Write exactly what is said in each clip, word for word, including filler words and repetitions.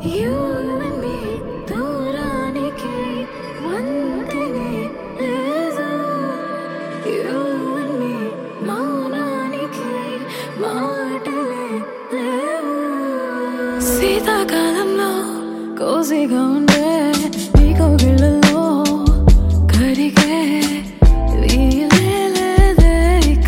You and me దూరానికి వంతెనే లేదు. You and me మౌనానికి మాటలే లేవు. శీతాకాలంలో కోసిగా ఉండే నీ కౌగిళ్ళలో కరిగే వీలే లేదే ఇక.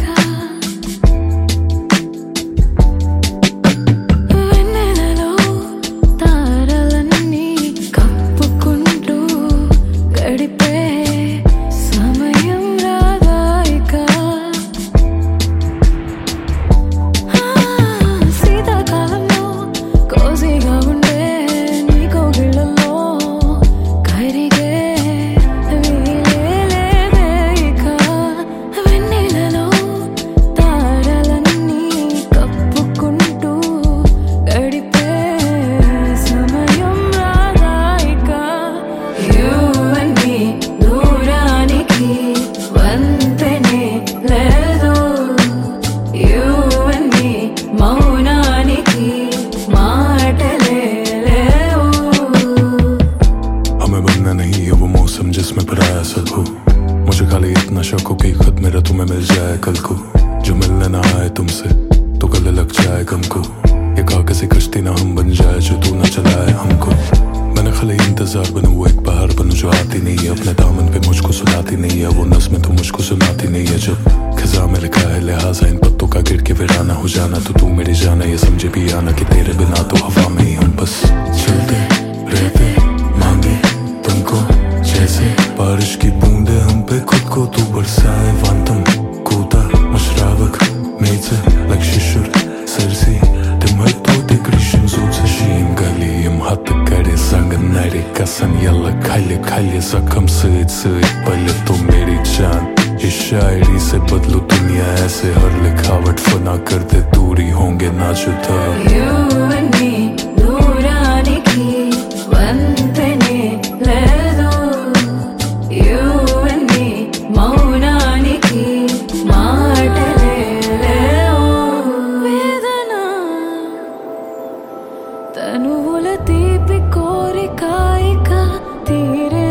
వెన్నెలలో తారలన్నీ కప్పుకుంటూ గడిపే సమయం రాదా ఇక. శీతాకాలంలో కోసిగా ఉండే నీ కౌగిళ్ళలో కరిగే వీలే లేదే ఇక. వెన్నెలలో తారలన్నీ కప్పుకుంటూ గడిపే సమయం రాదా ఇక. You and me దూరానికి వంతెనే లేదు. You and me మౌనానికి మాటలే లేవు. हमें बनना नहीं है वो मौसम जिसमें पराया सब हो. मुझे खाली इतना शौक हो कि खुद मेरा तुम्हें मिल जाए कल को. जो मिलने ना आए तुमसे तो गले लग जाए गम को. ये कागज़ की कश्ती ना हम बन जाए जो तू ना चलाए हमको. मैंने खाली इंतजार बनूं वो एक बहार बनूं जो आती नहीं है. अपने दामन पे मुझको सुनाती नहीं है वो नज़्में तो मुझको सुनाती नहीं है. जब खिज़ा में लिखा है लिहाजा इन पत्तों का गिर के वीराना हो जाना तो तू मेरी जाना ये समझे भी आना कि तेरे बिना तो हवा में ही हम बस चलते रहते मांगे तुमको जैसे बारिश की बूंदे हम पे खुद को तू बरसाए. वांतम कूता मशरावक मेचे लक्षिशुर सरसी dimmer toti krishin zuce shim gali im hat kare sang nare kasan yalla khalle khalle sakam sığıt sığıt pale तो मेरी जान. ये शायरी से बदलो दुनिया ऐसे हर लिखावट फना कर दे दूरी होंगे ना जुदा. You and me దూరానికి వంతెనే లేదు. You and me మౌనానికి మాటలే లేవు. వేదన తనువుల తీపి కోరిక ఇక తీరే